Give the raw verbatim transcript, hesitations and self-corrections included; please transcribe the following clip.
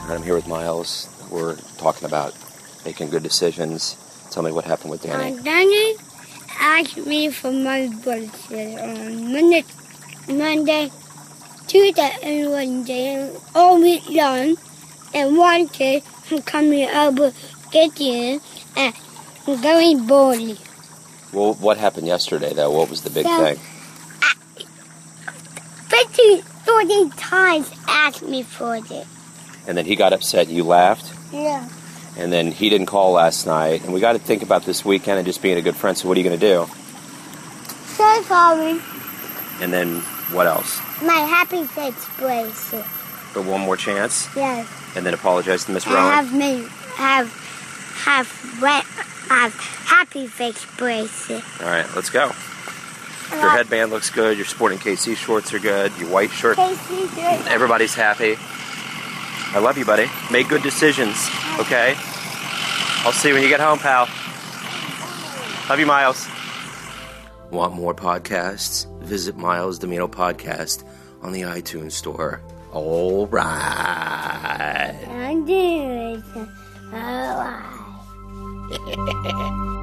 I'm here with Miles. We're talking about making good decisions. Tell me what happened with Danny. Uh, Danny asked me for my birthday on Monday, Monday, Tuesday, and Wednesday, all week long, and wanted to come over kitchen and going bowling. Well, what happened yesterday, though? What was the big So, thing? fifty, thirty times asked me for it. And then he got upset and you laughed? Yeah. And then he didn't call last night. And we got to think about this weekend and just being a good friend. So what are you going to do? So sorry. And then what else? My happy face bracelet. But one more chance? Yes. And then apologize to Miss I Rowan? have me have have red have happy face bracelet. All right, let's go. Your headband looks good. Your sporting K C shorts are good. Your white shirt. K C shirt. Everybody's happy. I love you, buddy. Make good decisions, okay? I'll see you when you get home, pal. Love you, Miles. Want more podcasts? Visit Miles Domino Podcast on the iTunes Store. All right. I'm doing it. All right.